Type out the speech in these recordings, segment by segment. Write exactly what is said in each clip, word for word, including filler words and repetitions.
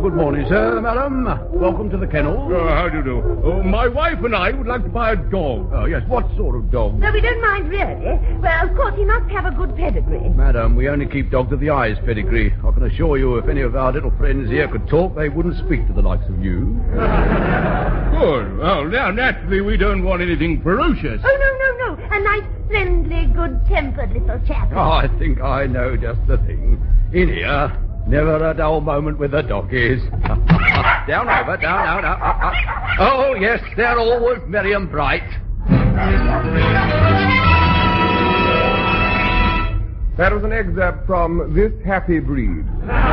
good morning, sir, madam. Welcome to the kennel. Uh, how do you do? Uh, my wife and I would like to buy a dog. Oh, yes. What sort of dog? No, we don't mind, really. Well, of course, he must have a good pedigree. Madam, we only keep dogs of the eyes pedigree. I can assure you if any of our little friends here could talk, they wouldn't speak to the likes of you. Good. Well, now, naturally, we don't want anything ferocious. Oh, no, no, no. A nice, friendly, good-tempered little chap. Oh, I think I know just the thing. In here, never a dull moment with the doggies. Down over, down, down, up, up, up. Oh, yes, they're always merry and bright. That was an excerpt from This Happy Breed.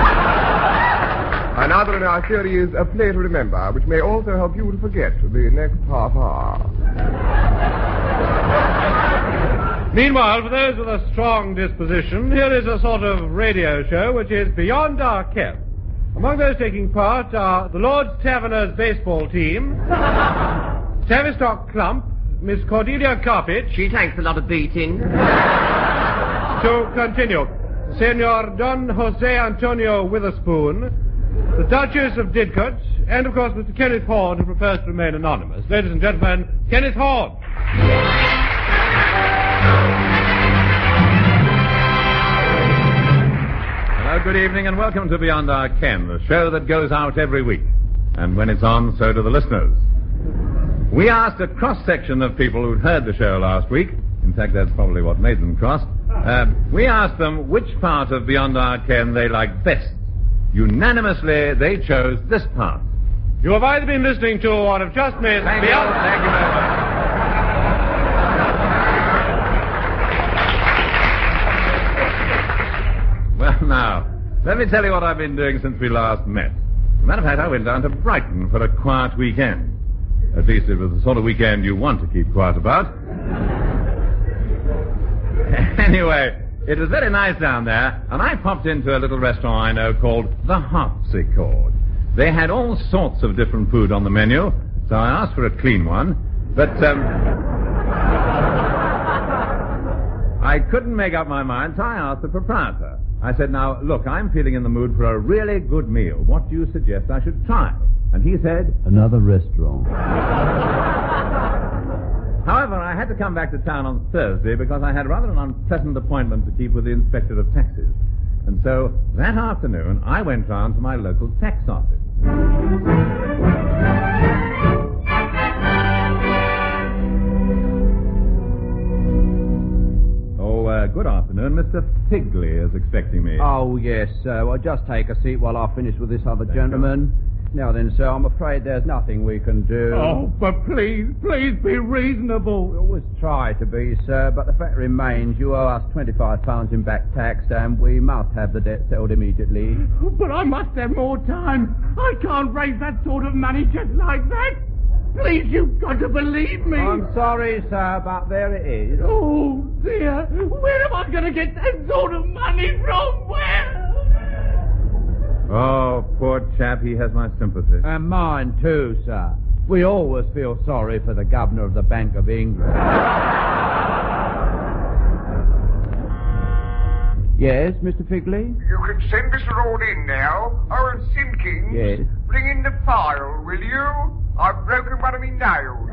Another in our series, A Play to Remember, which may also help you to forget the next half hour. Meanwhile, for those with a strong disposition, here is a sort of radio show which is beyond our ken. Among those taking part are the Lord's Taverners baseball team, Tavistock Clump, Miss Cordelia Carpet. She takes a lot of beating. To continue, Senor Don Jose Antonio Witherspoon, the Duchess of Didcot, and, of course, Mister Kenneth Horn, who prefers to remain anonymous. Ladies and gentlemen, Kenneth Horn. Hello, good evening, and welcome to Beyond Our Ken, the show that goes out every week. And when it's on, so do the listeners. We asked a cross-section of people who'd heard the show last week. In fact, that's probably what made them cross. Uh, we asked them which part of Beyond Our Ken they liked best. Unanimously, they chose this part. You have either been listening to or have just missed Thank Beyond... you. Thank you very much. Well, now, let me tell you what I've been doing since we last met. As a matter of fact, I went down to Brighton for a quiet weekend. At least it was the sort of weekend you want to keep quiet about. Anyway, it was very nice down there, and I popped into a little restaurant I know called the Harpsichord. They had all sorts of different food on the menu, so I asked for a clean one, but um, I couldn't make up my mind, so I asked the proprietor. I said, now, look, I'm feeling in the mood for a really good meal. What do you suggest I should try? And he said, another restaurant. However, I had to come back to town on Thursday because I had rather an unpleasant appointment to keep with the Inspector of Taxes. And so, that afternoon, I went round to my local tax office. Oh, uh, good afternoon. Mister Figley is expecting me. Oh, yes, sir. Well, just take a seat while I finish with this other Thank gentleman. You. Now then, sir, I'm afraid there's nothing we can do. Oh, but please, please be reasonable. We always try to be, sir, but the fact remains you owe us twenty-five pounds in back tax, and we must have the debt settled immediately. But I must have more time. I can't raise that sort of money just like that. Please, you've got to believe me. I'm sorry, sir, but there it is. Oh, dear. Where am I going to get that sort of money from? Where? Oh, poor chap, he has my sympathy. And mine, too, sir. We always feel sorry for the Governor of the Bank of England. Yes, Mister Figley? You can send Mister Ord in now. Owen Simpkins. Yes. Bring in the file, will you? I've broken one of my nails.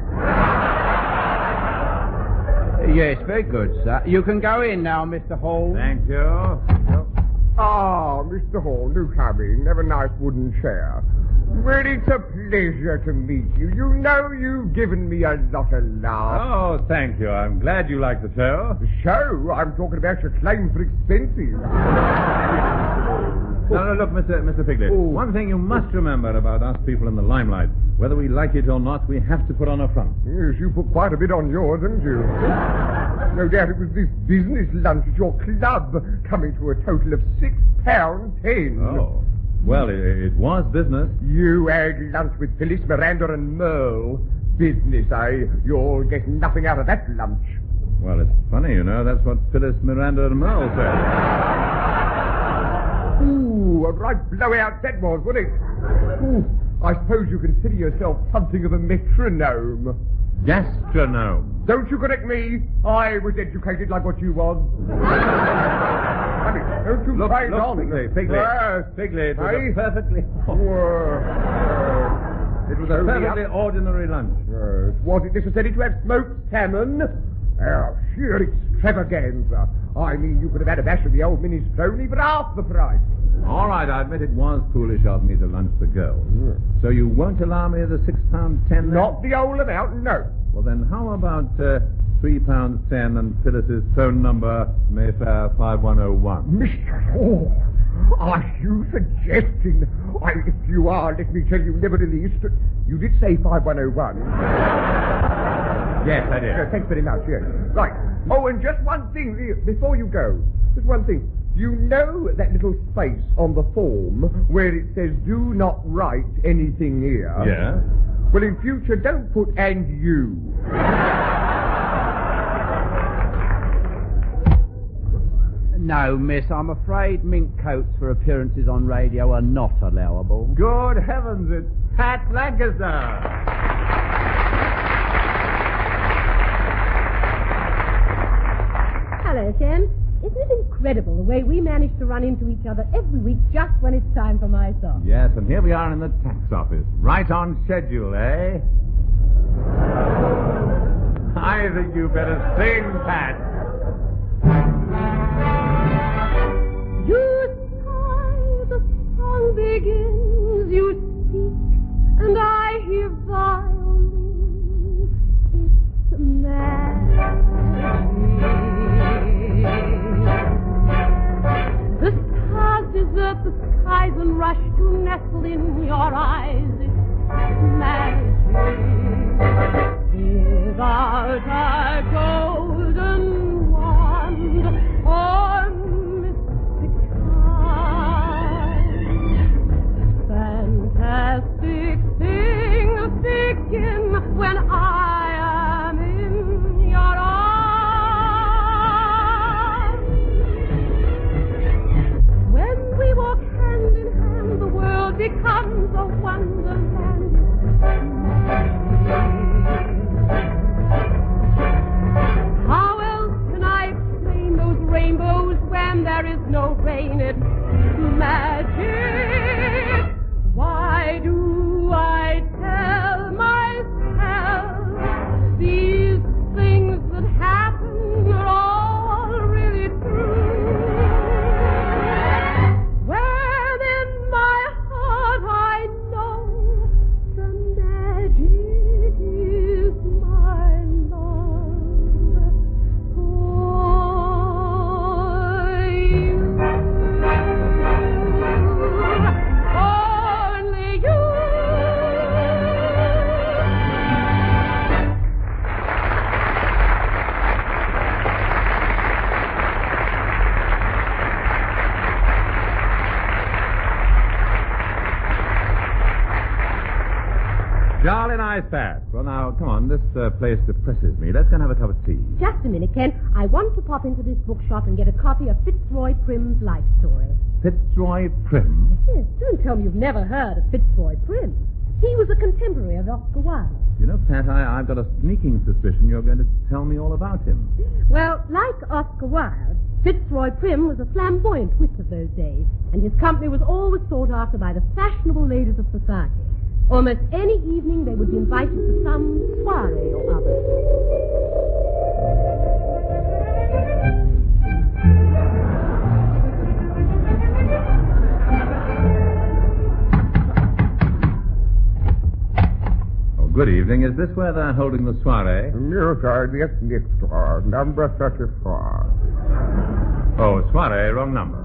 Yes, very good, sir. You can go in now, Mister Hall. Thank you. Ah, Mister Hall, do come in. Have a nice wooden chair. Well, it's a pleasure to meet you. You know you've given me a lot of love. Oh, thank you. I'm glad you like the show. The show? I'm talking about your claim for expenses. No, no, look, Mister Mister Figley. Oh. One thing you must remember about us people in the limelight. Whether we like it or not, we have to put on a front. Yes, you put quite a bit on yours, didn't you? No doubt it was this business lunch at your club coming to a total of six pounds ten. Oh. Well, it, it was business. You had lunch with Phyllis, Miranda, and Merle. Business, eh? You'll get nothing out of that lunch. Well, it's funny, you know. That's what Phyllis, Miranda, and Merle said. Ooh, a right blowout that was, wasn't it? Ooh, I suppose you consider yourself something of a metronome. Gastronome. Don't you correct me. I was educated like what you was. Honey, don't you Look, cry, look, darling. Piglet, Piglet. Yes. Piglet, it was Aye. a perfectly... Well, It was a Only perfectly up- ordinary lunch. Yes. Was it necessary to have smoked salmon? Oh, sheer extravaganza. I mean, you could have had a bash of the old minestrone for half the price. All right, I admit it was foolish of me to lunch the girls. Yes. So you won't allow me the six pound ten? then? Not the whole amount, no. Well, then how about uh, three pounds ten and Phyllis's phone number, Mayfair five one oh one? Mister Hall, are you suggesting... I, if you are, let me tell you, nevertheless, you did say five one oh one. Yes, I did. Uh, thanks very much, yes. Right. Oh, and just one thing, uh, before you go. Just one thing. You know that little space on the form where it says, do not write anything here? Yeah? Well, in future, don't put and you. No, miss, I'm afraid mink coats for appearances on radio are not allowable. Good heavens, it's Pat Lancaster. Hello, Ken. Isn't it incredible the way we manage to run into each other every week just when it's time for my song? Yes, and here we are in the tax office. Right on schedule, eh? I think you better sing, Pat. You sigh, the song begins, you speak, and I hear violins. It's magic. The stars desert the skies and rush to nestle in your eyes. It's magic. Without a golden wand or mystic charm, fantastic things begin when I am in your arms. When we walk hand in hand, the world becomes a wonderland. How else can I explain those rainbows when there is no rain? It's magic. Why do I tell myself these things that happen are all really true? When in my heart I know the magic is my love for you. Only you. Jolly nice, Pat. Well, now, come on. This uh, place depresses me. Let's go and have a cup of tea. Just a minute, Ken. I want to pop into this bookshop and get a copy of Fitzroy Prim's life story. Fitzroy Prim? Yes, don't tell me you've never heard of Fitzroy Prim. He was a contemporary of Oscar Wilde. You know, Pat, I, I've got a sneaking suspicion you're going to tell me all about him. Well, like Oscar Wilde, Fitzroy Prim was a flamboyant wit of those days, and his company was always sought after by the fashionable ladies of society. Almost any evening they would be invited to some soiree or other. Oh, good evening. Is this where they're holding the soiree? Yes, sir, yes, next door, number thirty-four. Oh, soiree, wrong number.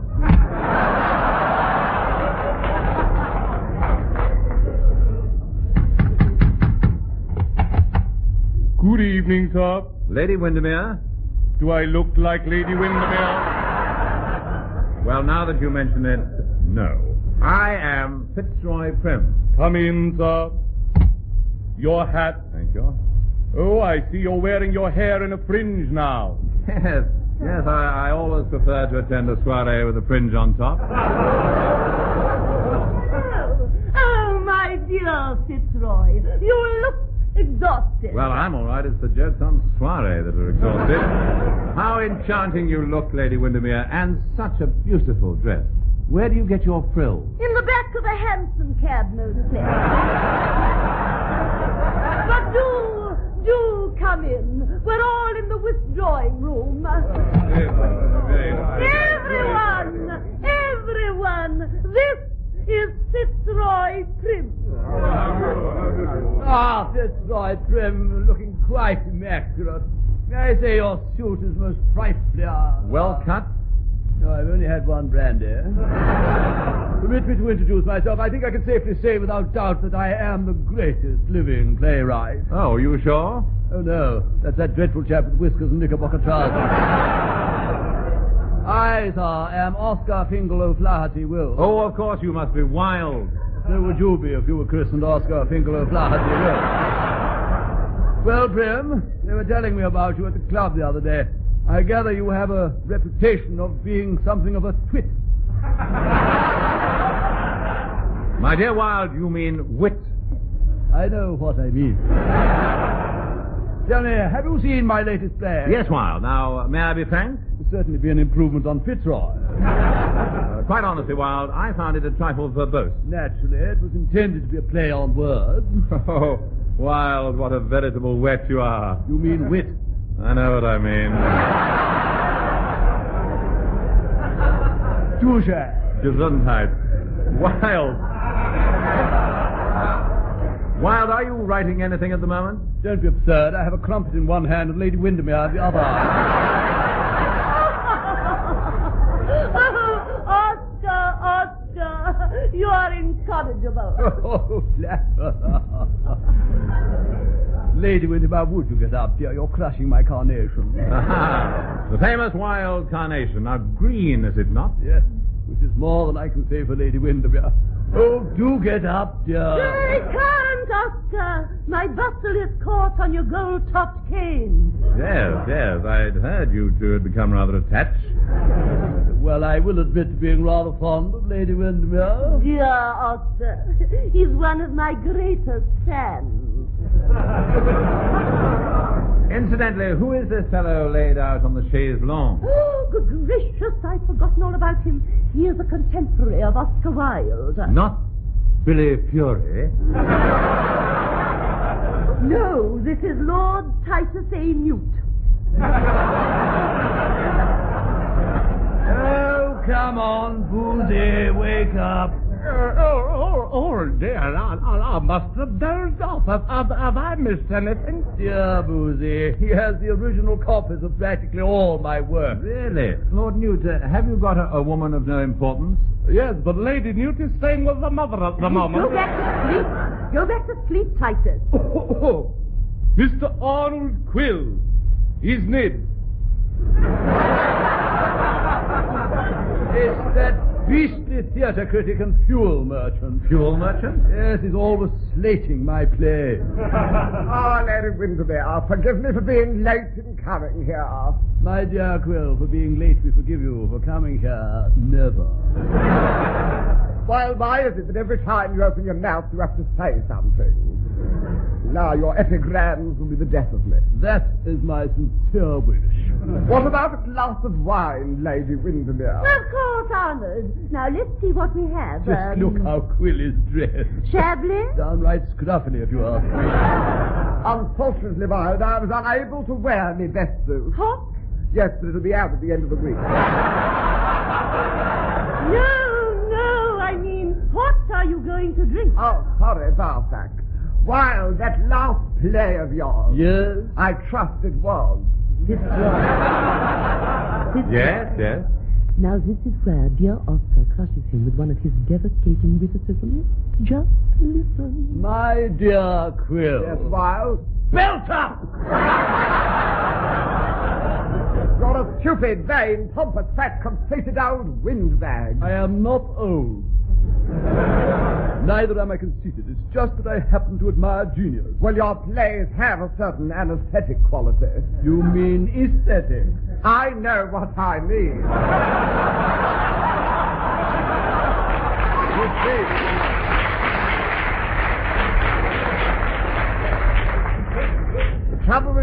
Good evening, sir. Lady Windermere? Do I look like Lady Windermere? Well, now that you mention it, no. I am Fitzroy Prim. Come in, sir. Your hat. Thank you. Oh, I see you're wearing your hair in a fringe now. Yes, yes, I, I always prefer to attend a soiree with a fringe on top. Oh, oh, my dear Fitzroy, you look exhausted. Well, I'm all right. It's the jokes on soiree that are exhausted. How enchanting you look, Lady Windermere, and such a beautiful dress. Where do you get your frills? In the back of a hansom cab, mostly. But do, do come in. We're all in the withdrawing room. Everyone, everyone, this is Fitzroy Prim. Ah, Fitzroy Prim, looking quite immaculate. May I say your suit is most frightfully... Uh, Well cut? No, I've only had one brandy. Permit me to introduce myself. I think I can safely say without doubt that I am the greatest living playwright. Oh, are you sure? Oh, no. That's that dreadful chap with whiskers and knickerbocker trousers. I, sir, am Oscar Fingal O'Flaherty Will. Oh, of course you must be Wilde. So would you be if you were christened Oscar Fingal O'Flaherty Will. Well, Prim, they were telling me about you at the club the other day. I gather you have a reputation of being something of a twit. My dear Wilde, you mean wit. I know what I mean. Tell me, have you seen my latest play? Yes, Wilde. Now, uh, may I be frank? It'll certainly be an improvement on Fitzroy. Uh, quite honestly, Wilde, I found it a trifle verbose. Naturally, it was intended to be a play on words. Oh, Wilde, what a veritable wet you are. You mean wit? I know what I mean. Touche. Gesundheit. Wilde. Wilde, are you writing anything at the moment? Don't be absurd. I have a crumpet in one hand and Lady Windermere in the other. Oscar, Oscar, you are incorrigible. Oh, flapper. Lady Windermere, would you get up, dear? You're crushing my carnation. Aha. The famous wild carnation. Now, green, is it not? Yes, which is more than I can say for Lady Windermere. Oh, do get up, dear. I can't, Oscar. My bustle is caught on your gold-topped cane. Yes, yes. I'd heard you two had become rather attached. Well, I will admit to being rather fond of Lady Windermere. Dear Oscar, he's one of my greatest fans. Incidentally, who is this fellow laid out on the chaise longue? Oh, good gracious, I've forgotten all about him. He is a contemporary of Oscar Wilde. Not Billy Fury. No, this is Lord Titus A. Newt. Oh, come on, Boozy, wake up. Uh, oh, oh, oh, dear, I, I, I must have dozed off. Have, have, have I missed anything? Dear Boozy, he has the original copies of practically all my work. Really? Lord Newt, uh, have you got a, a woman of no importance? Yes, but Lady Newt is staying with the mother at the moment. Go back to sleep. Go back to sleep, Titus. Oh, oh, oh. Mister Arnold Quill. He's Ned. It's that beastly theatre critic and fuel merchant. Fuel merchant? Yes, he's always slating my play. Ah, Lady Windermere, forgive me for being late in coming here. My dear Quill, for being late we forgive you. For coming here, never. Well, why is it that every time you open your mouth you have to say something? Now your epigrams will be the death of me. That is my sincere wish. What about a glass of wine, Lady Windermere? Of course, Arnold. Now, let's see what we have. Just um, look how Quill is dressed. Shabbily? Downright scruffily, if you ask me. Unfortunately, Wilde, I was unable to wear my best suit. Hot? Yes, but it'll be out at the end of the week. No, no, I mean, what are you going to drink? Oh, sorry, Barsack. Wilde, that last play of yours. Yes? I trust it was. Fitzroy. Yes, yes. Now this is where dear Oscar crushes him with one of his devastating witticisms. Just listen. My dear Quill. Yes, Wilde? Belt up! You're a stupid, vain, pompous, fat, conceited old windbag. I am not old. Neither am I conceited. It's just that I happen to admire genius. Well, your plays have a certain anesthetic quality. You mean aesthetic? I know what I mean. You see,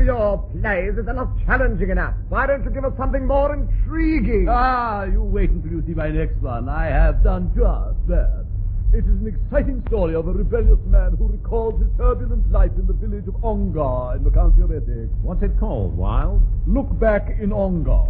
your plays is not challenging enough. Why don't you give us something more intriguing? Ah, you wait until you see my next one. I have done just that. It is an exciting story of a rebellious man who recalls his turbulent life in the village of Ongar in the county of Essex. What's it called, Wild? Look Back in Ongar.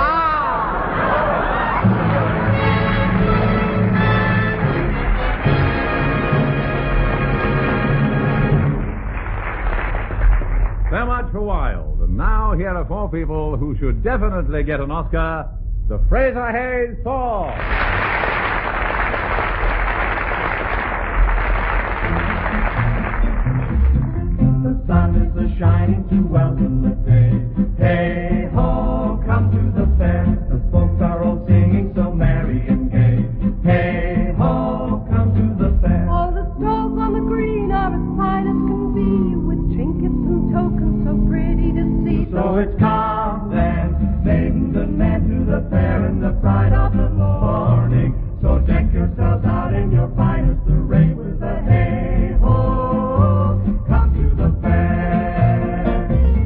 So much for Wild. And now here are four people who should definitely get an Oscar. The Fraser Hayes Four. The sun is a-shining to welcome the day. Hey ho, come to the fair. The folks are all singing so merry and gay. Hey ho, come to the fair. All the stalls on the green are as fine as can be, with trinkets and tokens so pretty to see. So it's come then, maidens and men, to the fair in the pride of the morning. So deck yourselves out in your finest array with a hey ho, come to the fair.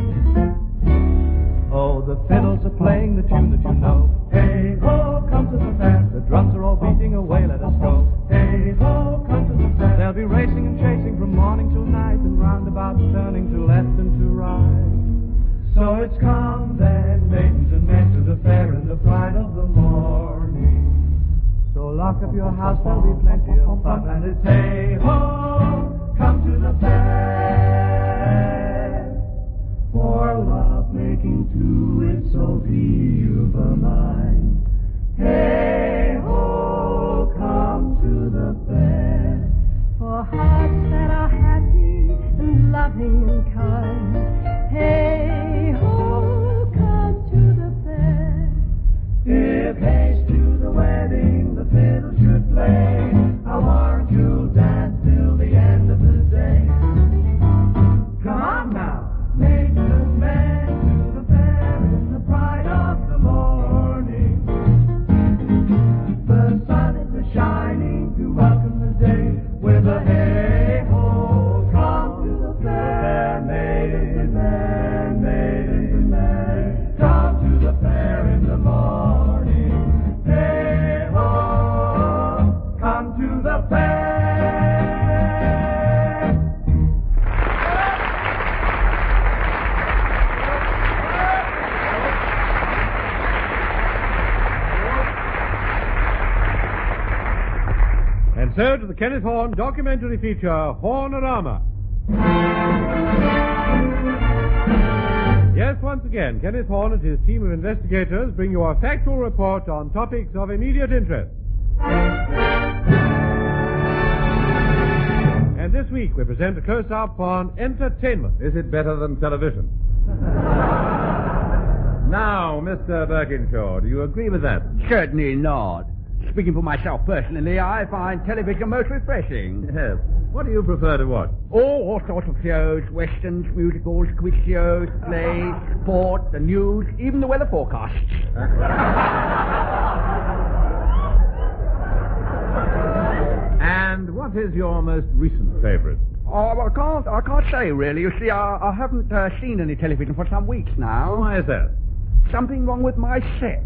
Oh, the fiddles are playing the tune that you know. Hey ho, come to the fair. The drums are all beating away, let us go. Hey ho, come to the fair. They'll be racing and chasing from morning till night, and roundabouts turning to left and to right. So it's come then, maidens and men, to the fair in the pride of the morning. So lock up your house, there'll be plenty of fun, and it's hey ho, come to the fair. For love making too, it's so be of a mind. Hey ho, come to the fair. For hearts that are happy and loving and kind. Hey ho, come to the fair. If haste to the wedding the fiddle should play, I warrant you'll dance till the end of the day. Come on now, maidens and men, to the fair in the pride of the morning. The sun is a-shining to welcome the day, with a hey ho, come to the fair. Maidens and men, maidens and men, come to the fair in the morning. Hey ho, come to the fair. And so to the Kenneth Horne documentary feature, Hornorama. Yes, once again, Kenneth Horne and his team of investigators bring you a factual report on topics of immediate interest. And this week we present a close-up on entertainment. Is it better than television? Now, Mister Birkinshaw, do you agree with that? Certainly not. Speaking for myself personally, I find television most refreshing. Yes. What do you prefer to watch? Oh, all sorts of shows, westerns, musicals, quiz shows, plays, sport, the news, even the weather forecasts. And what is your most recent favorite? Oh, well, I can't, I can't say really. You see, I, I haven't uh, seen any television for some weeks now. Why is that? Something wrong with my set.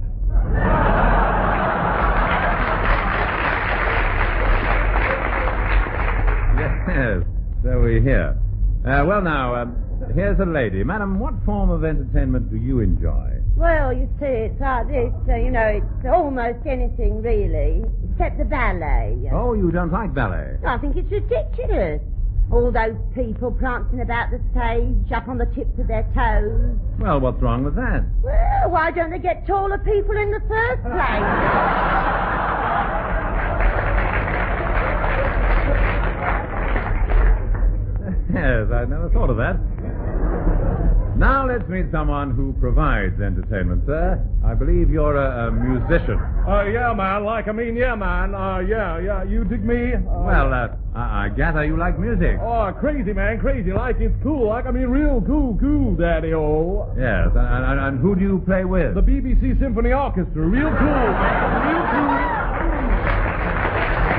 Yes, so we hear. Uh, well, now, um, here's a lady. Madam, what form of entertainment do you enjoy? Well, you see, it's like this, uh, you know, it's almost anything, really, except the ballet. Oh, you don't like ballet? I think it's ridiculous. All those people prancing about the stage, up on the tips of their toes. Well, what's wrong with that? Well, why don't they get taller people in the first place? Yes, I've never thought of that. Now let's meet someone who provides entertainment, sir. I believe you're a, a musician. Uh, yeah, man, like, I mean, yeah, man, uh, yeah, yeah, you dig me? Uh, well, uh, I, I gather you like music. Oh, crazy, man, crazy, like, it's cool, like, I mean, real cool, cool, daddy-o. Yes, and, and, and who do you play with? The B B C Symphony Orchestra, real cool, man, real cool.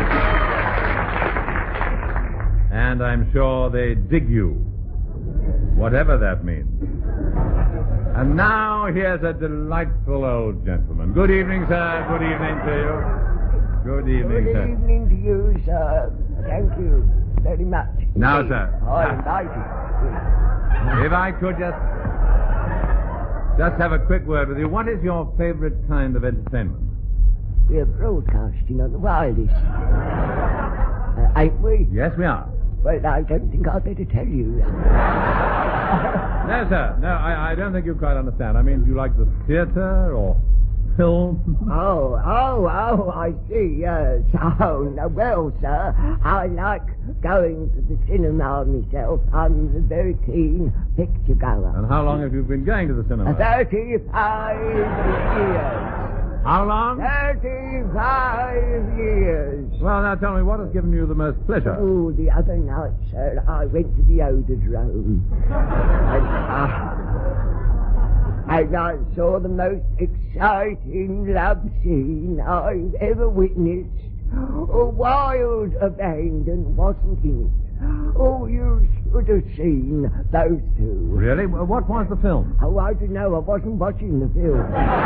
And I'm sure they dig you. whatever that means. And now here's a delightful old gentleman. Good evening, sir. Good evening to you. Good evening, Good sir. evening to you, sir. Thank you very much. Now, indeed. sir. I invite you. If I could just just have a quick word with you. What is your favorite kind of entertainment? We're broadcasting on the wireless. Uh, ain't we? Yes, we are. Well, I don't think I'd better tell you. No, sir. No, I, I don't think you quite understand. I mean, do you like the theatre or film? Oh, oh, oh, I see, yes. Oh, no, well, sir, I like going to the cinema myself. I'm a very keen picture goer. And how long have you been going to the cinema? Thirty-five years. How long? Thirty-five years. Well, now tell me, what has given you the most pleasure? Oh, the other night, sir, I went to the Ododrome. and, uh, and I saw the most exciting love scene I've ever witnessed. A wild abandon wasn't in it. Oh, you should have seen those two. Really? What was the film? Oh, I don't know. I wasn't watching the film.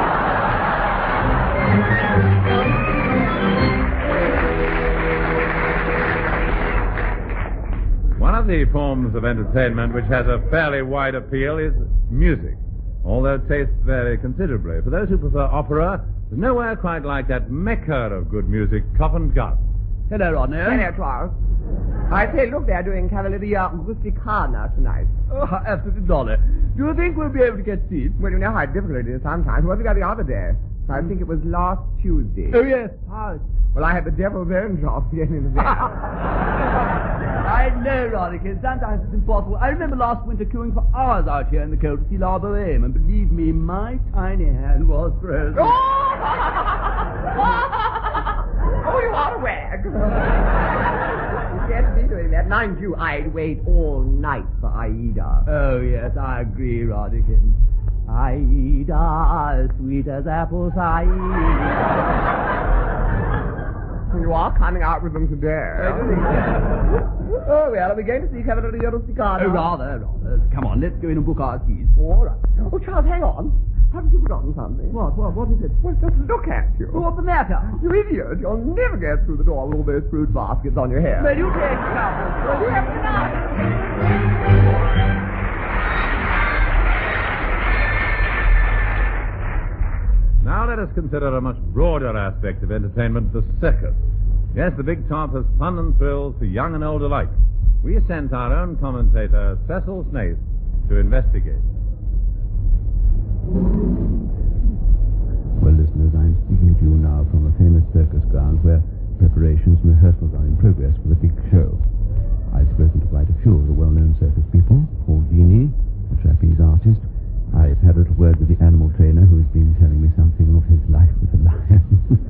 One of the forms of entertainment which has a fairly wide appeal is music, although tastes vary considerably. For those who prefer opera, there's nowhere quite like that mecca of good music, Covent Garden. Hello, Rodney. Hello, Charles. I say, look, they're doing Cavalleria Rusticana tonight. Oh, absolutely jolly. Do you think we'll be able to get seats? Well, you know how difficult it is sometimes. What did we got the other day? I think it was last Tuesday. Oh, yes. Ah, well, I had the devil's own job getting into there. I know, Rodican. Sometimes it's impossible. I remember last winter queuing for hours out here in the cold to see La Boheme, and believe me, my tiny hand was frozen. Oh, oh you are a wag. You can't be doing that. Mind you, I'd wait all night for Aida. Oh, yes, I agree, Rodican. Aida, sweet as apple cider. You are coming out with them today. Oh, well, are we going to see Cavalleria Rusticana? Oh, rather, rather. Come on, let's go in and book our seats. All right. Oh, Charles, hang on. Haven't you forgotten something? What, what, what is it? Well, just look at you. What's the matter? You idiot. You'll never get through the door with all those fruit baskets on your head. Well, you take trouble. Well, you have to know. Now let us consider a much broader aspect of entertainment, the circus. Yes, the big top has fun and thrills for young and old alike. We sent our own commentator, Cecil Snaith, to investigate. Well, listeners, I'm speaking to you now from a famous circus ground where preparations and rehearsals are in progress for the big show. I've spoken to quite a few of the well-known circus people, Paul Dini, a trapeze artist. I've had a little word with the animal trainer who's been telling me something of his life with the lion.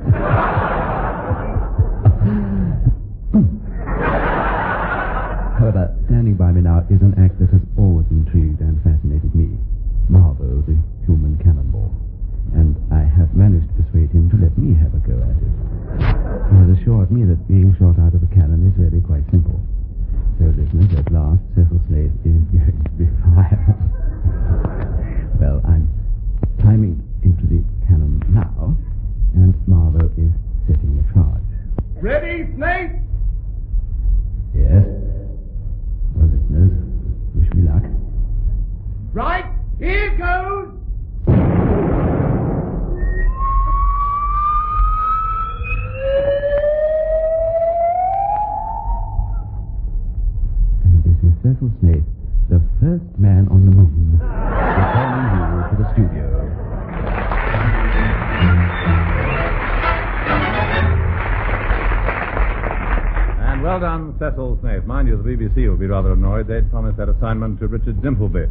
However, standing by me now is an act that has always intrigued and fascinated me, Marvo, the human cannonball. And I have managed to persuade him to let me have a go at it. He has assured me that being shot out of a cannon is really quite simple. So, listeners, at last, Cecil Snaith is going to be fired. Well, I'm climbing into the cannon now, and Marvo is setting a charge. Ready, Snaith? Yes? Well, listeners, wish me luck. Right, here goes! And this is Cecil Snaith, the first man on the moon, returning you to the studio. And well done, Cecil Snaith. Mind you, the B B C will be rather annoyed. They'd promised that assignment to Richard Dimpleby.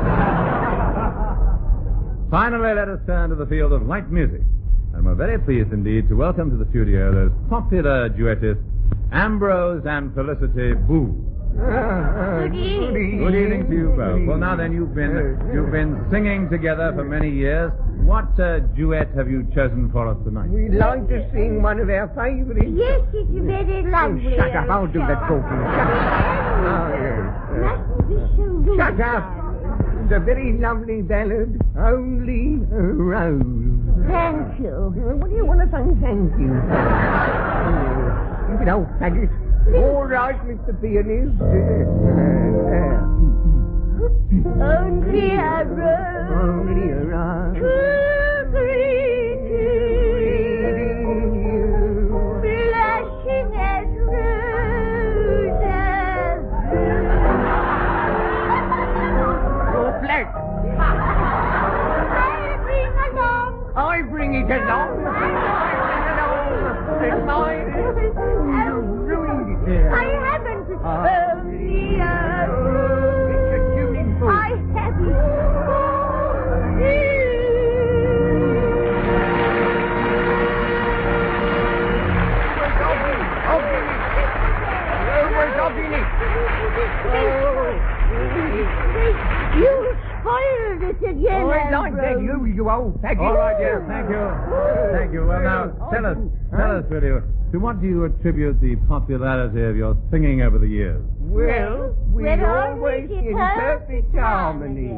Finally, let us turn to the field of light music. And we're very pleased indeed to welcome to the studio those popular duettists, Ambrose and Felicity Boo. Good evening. Good evening to you both. Well, now then, you've been you've been singing together for many years. What uh, duet have you chosen for us tonight? We'd like to sing one of our favorites. Yes, it's very lovely. Oh, shut up. I'll do that talking. Shut up. Oh, yes. Mustn't be so rude. Shut up. was a very lovely ballad. Only a rose. Thank you. What do you want to say thank you? You can old faggot. All right, Mister Pianist. Only a rose. Only a rose. To greet you. Blushing as roses. You're black. I bring along. I bring it along. I bring it along. It's mine. You ruined it. I haven't. Only a rose. It's a tuning book. I haven't. For you. You spoiled it again, Oh, I like that, Ambrose. you, you old faggot. All right, yes, thank you. Thank you. Well, now, tell us, tell us, will you, to what do you attribute the popularity of your singing over the years? Well, we're We're always always in in perfect harmony.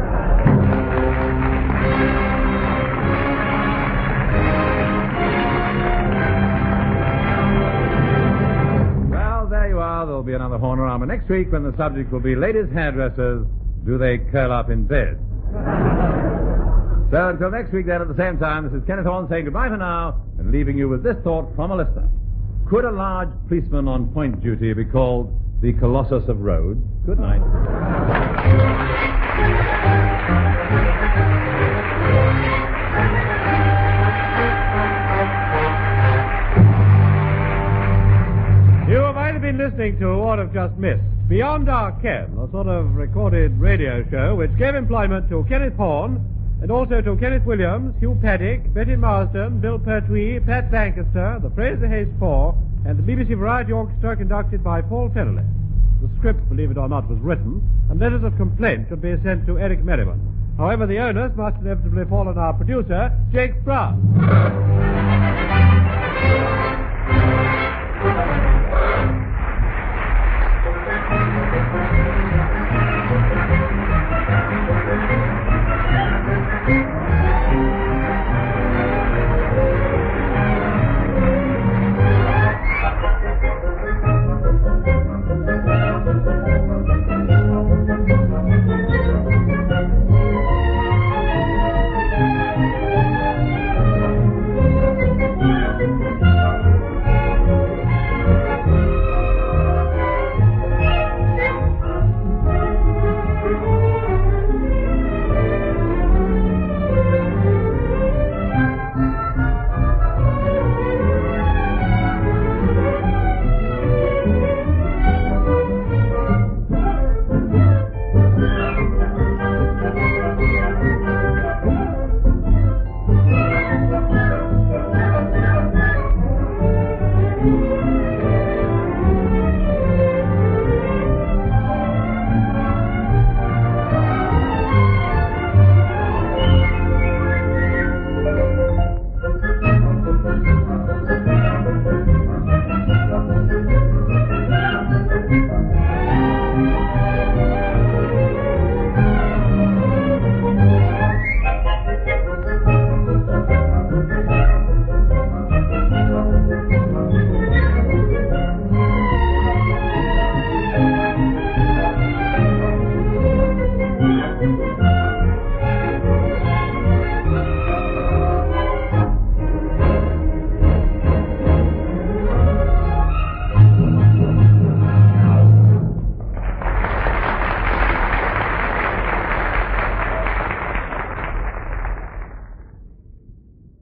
Well, there you are. There'll be another Hornorama next week when the subject will be ladies' hairdressers. Do they curl up in bed? So until next week then at the same time, this is Kenneth Horne saying goodbye for now and leaving you with this thought from a listener. Could a large policeman on point duty be called the Colossus of Rhodes? Good night. You have either been listening to or have just missed Beyond Our Ken, a sort of recorded radio show which gave employment to Kenneth Horne and also to Kenneth Williams, Hugh Paddock, Betty Marsden, Bill Pertwee, Pat Lancaster, the Fraser Hayes Four, and the B B C Variety Orchestra conducted by Paul Fenelon. The script, believe it or not, was written, and letters of complaint should be sent to Eric Merriman. However, the onus must inevitably fall on our producer, Jake Brown.